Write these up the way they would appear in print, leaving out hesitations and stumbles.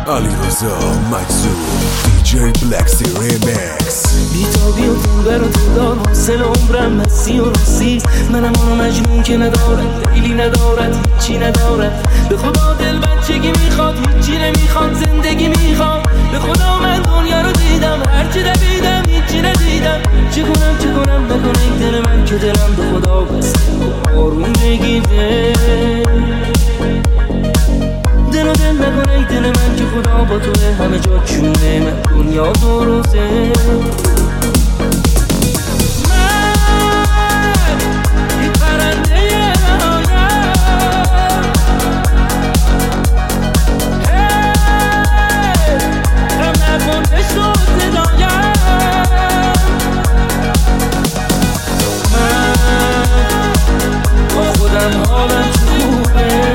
علیرضا مجذوب دیجی بلک سی ریمیکس. بیتابی و تنبر و تندار حاصل عمرم مستی و راستی. منم آنو مجنون که ندارد دیلی ندارد هیچی ندارد. به خدا دل بچگی میخواد هیچی نمیخواد زندگی میخواد. به خدا من دنیا رو دیدم هرچی دویدم هیچی ندیدم. چه کنم نکنه این دل من که دلم به خدا بسته آروم بگیره. دل و دل نکنه ای دل من که خدا با توه همه جا چونه من دنیا دو روزه. من این پرنده نهایم غم نکن بشنو صدایم. من با خودم حالم خوبه.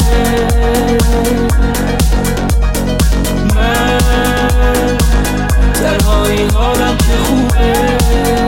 تنهایی حالم که خوبه.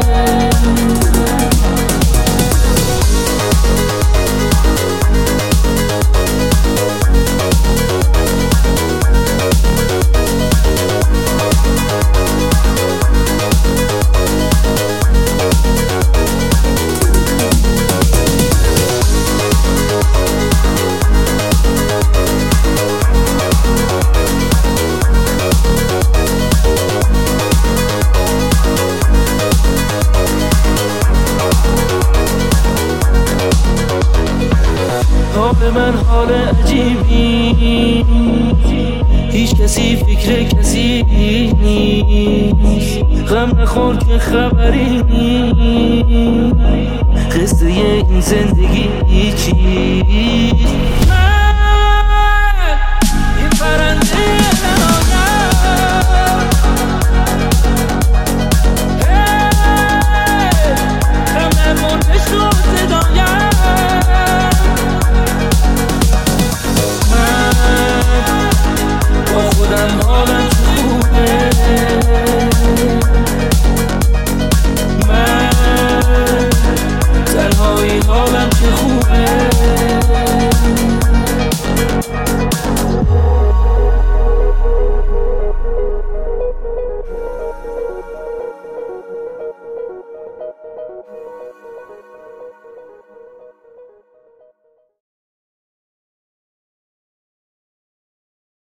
حال من حال عجیبی هیچ کسی فکر کسی نیست. غم نخور که خبری نیست. قصه این زندگی چیست.